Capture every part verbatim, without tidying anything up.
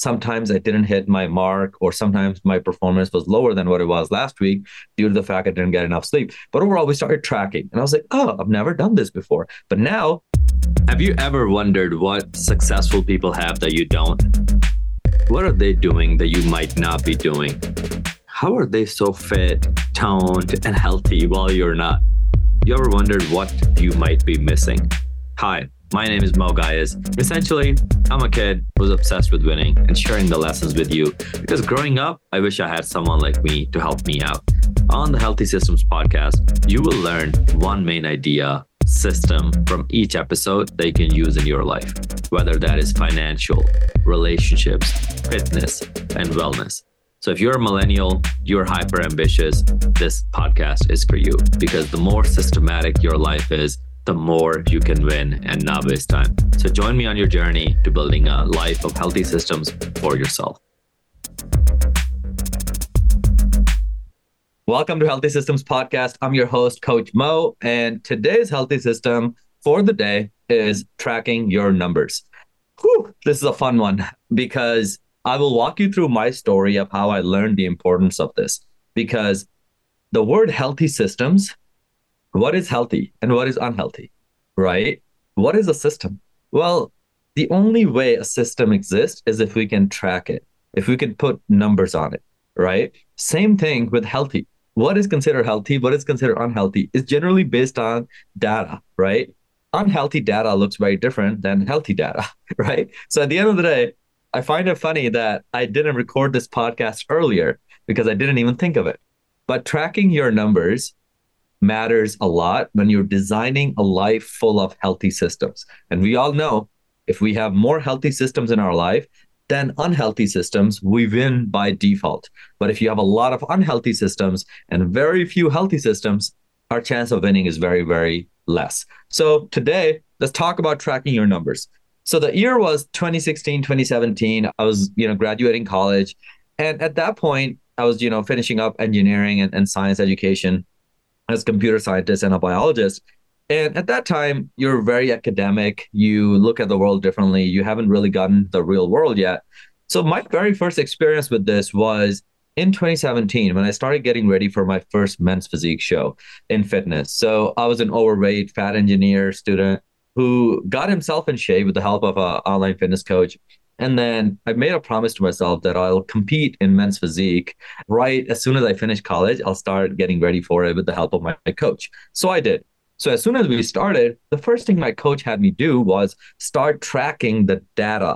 Sometimes I didn't hit my mark, or sometimes my performance was lower than what it was last week due to the fact I didn't get enough sleep. But overall, we started tracking. And I was like, oh, I've never done this before. But now, have you ever wondered what successful people have that you don't? What are they doing that you might not be doing? How are they so fit, toned, and healthy while you're not? You ever wondered what you might be missing? Hi, my name is Mo Gayas. Essentially, I'm a kid who's obsessed with winning and sharing the lessons with you because growing up, I wish I had someone like me to help me out. On the Healthy Systems podcast, you will learn one main idea, system from each episode that you can use in your life, whether that is financial, relationships, fitness, and wellness. So if you're a millennial, you're hyper ambitious, this podcast is for you because the more systematic your life is, the more you can win and not waste time. So join me on your journey to building a life of healthy systems for yourself. Welcome to Healthy Systems Podcast. I'm your host, Coach Mo, and today's healthy system for the day is tracking your numbers. Whew, this is a fun one because I will walk you through my story of how I learned the importance of this. Because the word healthy systems, what is healthy and what is unhealthy, right? What is a system? Well, the only way a system exists is if we can track it, if we can put numbers on it, right? Same thing with healthy. What is considered healthy, what is considered unhealthy is generally based on data, right? Unhealthy data looks very different than healthy data, right? So at the end of the day, I find it funny that I didn't record this podcast earlier because I didn't even think of it. But tracking your numbers matters a lot when you're designing a life full of healthy systems. And we all know if we have more healthy systems in our life than unhealthy systems, we win by default. But if you have a lot of unhealthy systems and very few healthy systems, our chance of winning is very, very less. So today, let's talk about tracking your numbers. So the year was twenty sixteen, twenty seventeen. I was, you know, graduating college. And at that point, I was, you know, finishing up engineering and, and science education as a computer scientist and a biologist. And at that time, you're very academic. You look at the world differently. You haven't really gotten the real world yet. So my very first experience with this was in twenty seventeen, when I started getting ready for my first Men's Physique show in fitness. So I was an overweight, fat engineer student who got himself in shape with the help of an online fitness coach. And then I made a promise to myself that I'll compete in Men's Physique right as soon as I finish college. I'll start getting ready for it with the help of my, my coach. So I did. So as soon as we started, the first thing my coach had me do was start tracking the data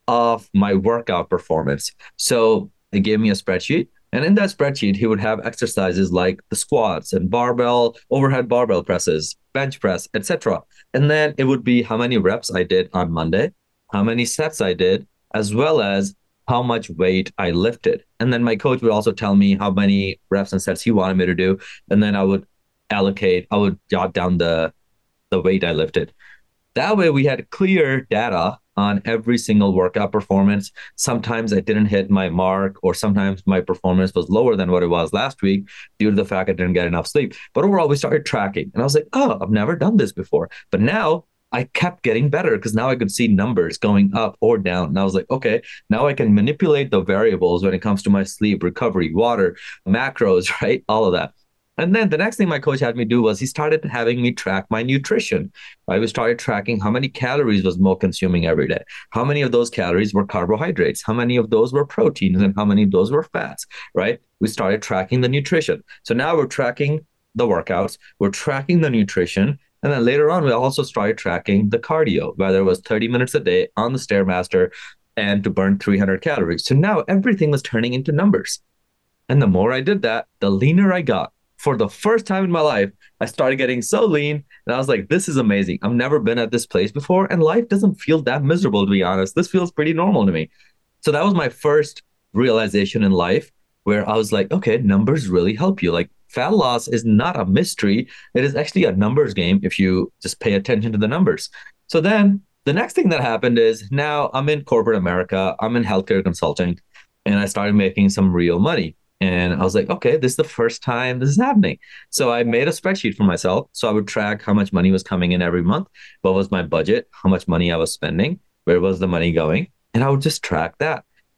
of my workout performance. So he gave me a spreadsheet. And in that spreadsheet, he would have exercises like the squats and barbell, overhead barbell presses, bench press, et cetera. And then it would be how many reps I did on Monday, how many sets I did, as well as how much weight I lifted. And then my coach would also tell me how many reps and sets he wanted me to do. And then I would allocate, I would jot down the, the weight I lifted. That way we had clear data on every single workout performance. Sometimes I didn't hit my mark, or sometimes my performance was lower than what it was last week due to the fact I didn't get enough sleep. But overall, we started tracking. And I was like, oh, I've never done this before. But now I kept getting better because now I could see numbers going up or down. And I was like, okay, now I can manipulate the variables when it comes to my sleep, recovery, water, macros, right? All of that. And then the next thing my coach had me do was he started having me track my nutrition. I was started tracking how many calories was Mo consuming every day. How many of those calories were carbohydrates? How many of those were proteins? And how many of those were fats, right? We started tracking the nutrition. So now we're tracking the workouts. We're tracking the nutrition. And then later on, we also started tracking the cardio, whether it was thirty minutes a day on the Stairmaster and to burn three hundred calories. So now everything was turning into numbers. And the more I did that, the leaner I got. For the first time in my life, I started getting so lean and I was like, this is amazing. I've never been at this place before and life doesn't feel that miserable, to be honest. This feels pretty normal to me. So that was my first realization in life where I was like, okay, numbers really help you. Like fat loss is not a mystery. It is actually a numbers game if you just pay attention to the numbers. So then the next thing that happened is now I'm in corporate America. I'm in healthcare consulting and I started making some real money. And I was like, okay, this is the first time this is happening. So I made a spreadsheet for myself. So I would track how much money was coming in every month. What was my budget? How much money I was spending? Where was the money going? And I would just track that.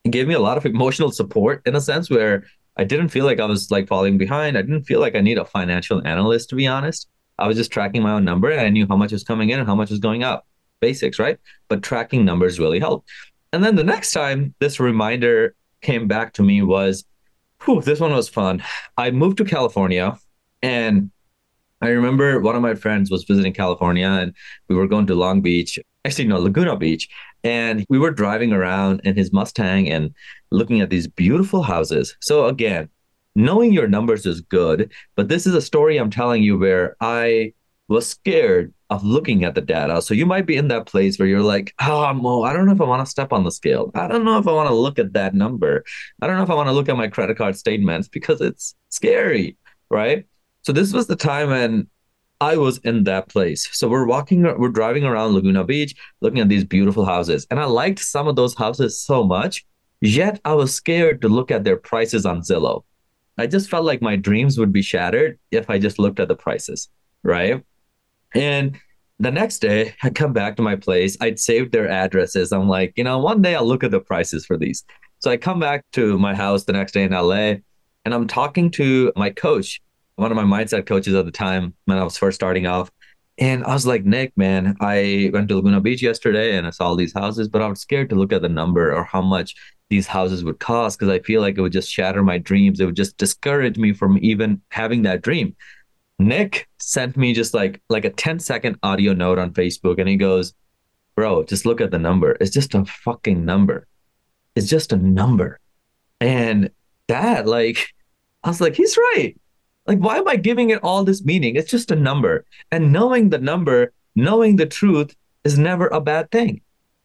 gave me a lot of emotional support in a sense where I didn't feel like I was like falling behind. I didn't feel like I need a financial analyst, to be honest. I was just tracking my own number and I knew how much was coming in and how much was going out. Basics, right? But tracking numbers really helped. And then the next time this reminder came back to me was, whew, this one was fun. I moved to California and I remember one of my friends was visiting California and we were going to Long Beach, actually, no, Laguna Beach. And we were driving around in his Mustang and looking at these beautiful houses. So, again, knowing your numbers is good, but this is a story I'm telling you where I was scared of looking at the data. So, you might be in that place where you're like, oh, Mo, I don't know if I want to step on the scale. I don't know if I want to look at that number. I don't know if I want to look at my credit card statements because it's scary, right? So this was the time when I was in that place. So we're walking, we're driving around Laguna Beach, looking at these beautiful houses. And I liked some of those houses so much, yet I was scared to look at their prices on Zillow. I just felt like my dreams would be shattered if I just looked at the prices, right? And the next day, I come back to my place. I'd saved their addresses. I'm like, you know, one day I'll look at the prices for these. So I come back to my house the next day in L A, and I'm talking to my coach, one of my mindset coaches at the time when I was first starting off. And I was like, Nick, man, I went to Laguna Beach yesterday and I saw all these houses, but I was scared to look at the number or how much these houses would cost because I feel like it would just shatter my dreams. It would just discourage me from even having that dream. Nick sent me just like like a ten second audio note on Facebook and he goes, bro, just look at the number. It's just a fucking number. It's just a number. And that, like, I was like, he's right. Like, why am I giving it all this meaning? It's just a number. And knowing the number, knowing the truth is never a bad thing.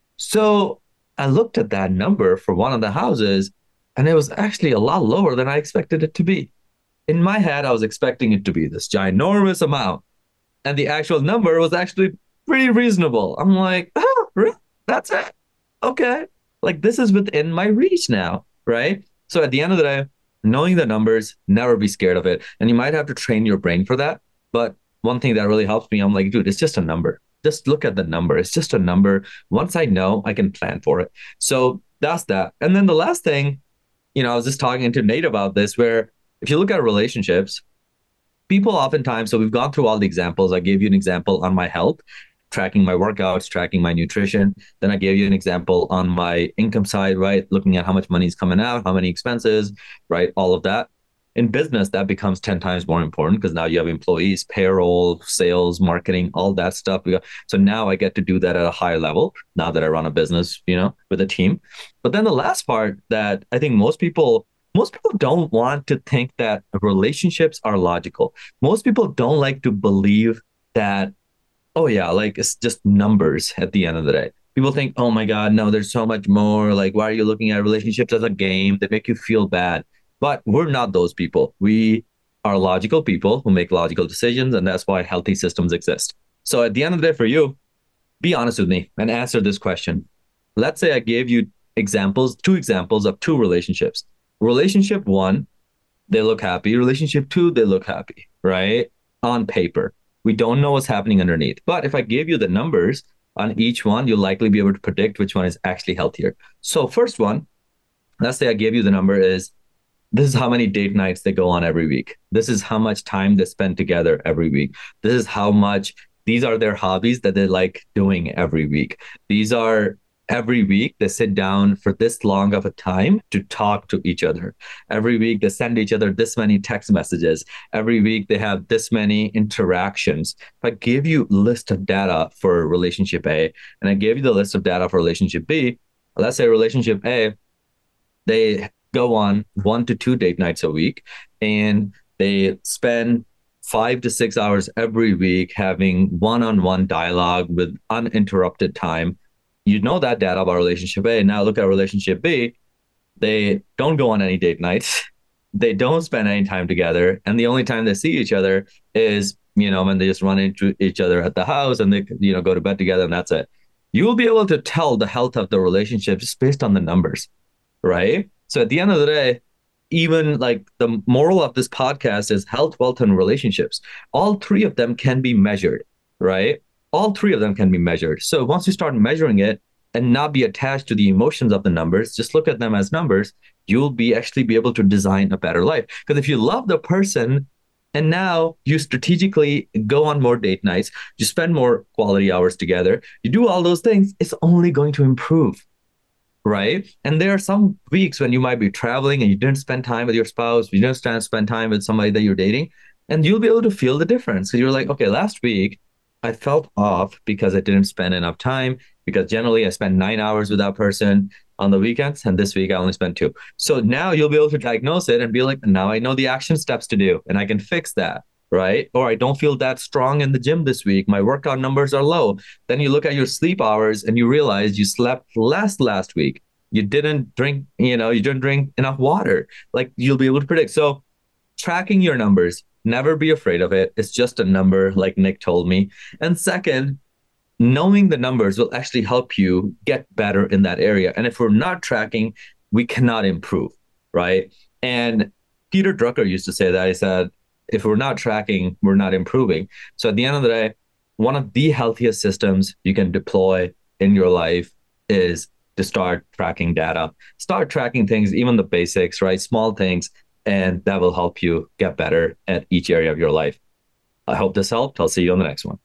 So I looked at that number for one of the houses, and it was actually a lot lower than I expected it to be. In my head, I was expecting it to be this ginormous amount. And the actual number was actually pretty reasonable. I'm like, oh, really? That's it? Okay. Like, this is within my reach now, right? So at the end of the day, knowing the numbers, never be scared of it. And you might have to train your brain for that. But one thing that really helps me, I'm like, dude, it's just a number. Just look at the number. It's just a number. Once I know, I can plan for it. So that's that. And then the last thing, you know, I was just talking to Nate about this, where if you look at relationships, people oftentimes, so we've gone through all the examples. I gave you an example on my health, tracking my workouts, tracking my nutrition. Then I gave you an example on my income side, right? Looking at how much money is coming out, how many expenses, right? All of that. In business, that becomes ten times more important because now you have employees, payroll, sales, marketing, all that stuff. So now I get to do that at a higher level now that I run a business, you know, with a team. But then the last part that I think most people Most people don't want to think that relationships are logical. Most people don't like to believe that, oh yeah, like it's just numbers at the end of the day. People think, oh my God, no, there's so much more. Like, why are you looking at relationships as a game that make you feel bad? But we're not those people. We are logical people who make logical decisions, and that's why healthy systems exist. So at the end of the day, for you, be honest with me and answer this question. Let's say I gave you examples, two examples of two relationships. Relationship one, they look happy. Relationship two, they look happy, right? On paper. We don't know what's happening underneath. But if I gave you the numbers on each one, you'll likely be able to predict which one is actually healthier. So first one, let's say I gave you the number is, this is how many date nights they go on every week. This is how much time they spend together every week. This is how much, these are their hobbies that they like doing every week. These are every week they sit down for this long of a time to talk to each other. Every week they send each other this many text messages. Every week they have this many interactions. If I give you a list of data for relationship A and I gave you the list of data for relationship B, let's say relationship A, they go on one to two date nights a week and they spend five to six hours every week having one-on-one dialogue with uninterrupted time. You know that data about relationship A. Now look at relationship B. They don't go on any date nights. They don't spend any time together. And the only time they see each other is, you know, when they just run into each other at the house and they, you know, go to bed together and that's it. You will be able to tell the health of the relationship just based on the numbers, right? So at the end of the day, even like the moral of this podcast is health, wealth, and relationships. All three of them can be measured, right? All three of them can be measured. So once you start measuring it, and not be attached to the emotions of the numbers, just look at them as numbers, you'll be actually be able to design a better life. Because if you love the person and now you strategically go on more date nights, you spend more quality hours together, you do all those things, it's only going to improve, right? And there are some weeks when you might be traveling and you didn't spend time with your spouse, you didn't spend time with somebody that you're dating, and you'll be able to feel the difference. So you're like, okay, last week I felt off because I didn't spend enough time, because generally I spend nine hours with that person on the weekends, and this week I only spent two. So now you'll be able to diagnose it and be like, now I know the action steps to do and I can fix that, right? Or I don't feel that strong in the gym this week. My workout numbers are low. Then you look at your sleep hours and you realize you slept less last week. You didn't drink, you know, you didn't drink enough water. Like, you'll be able to predict. So tracking your numbers, never be afraid of it. It's just a number, like Nick told me. And second, knowing the numbers will actually help you get better in that area. And if we're not tracking, we cannot improve, right? And Peter Drucker used to say that. He said, if we're not tracking, we're not improving. So at the end of the day, one of the healthiest systems you can deploy in your life is to start tracking data. Start tracking things, even the basics, right? Small things, and that will help you get better at each area of your life. I hope this helped. I'll see you on the next one.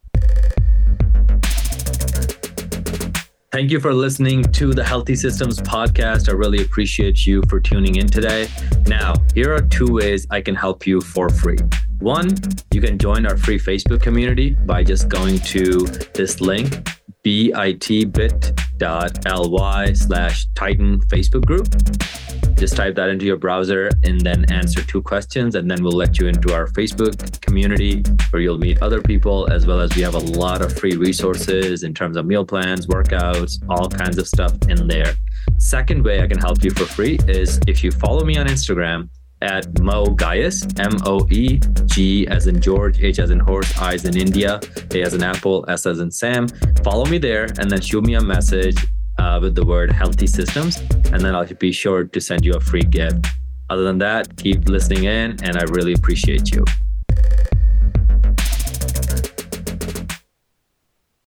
Thank you for listening to the Healthy Systems podcast. I really appreciate you for tuning in today. Now, here are two ways I can help you for free. One, you can join our free Facebook community by just going to this link, bit.ly slash Titan Facebook group. Just type that into your browser and then answer two questions, and then we'll let you into our Facebook community where you'll meet other people, as well as we have a lot of free resources in terms of meal plans, workouts, all kinds of stuff in there. Second way I can help you for free is if you follow me on Instagram at Mo Gaius, M O E, G as in George, H as in horse, I as in India, A as in apple, S as in Sam. Follow me there and then shoot me a message Uh, with the word Healthy Systems, and then I'll be sure to send you a free gift. Other than that, keep listening in, and I really appreciate you.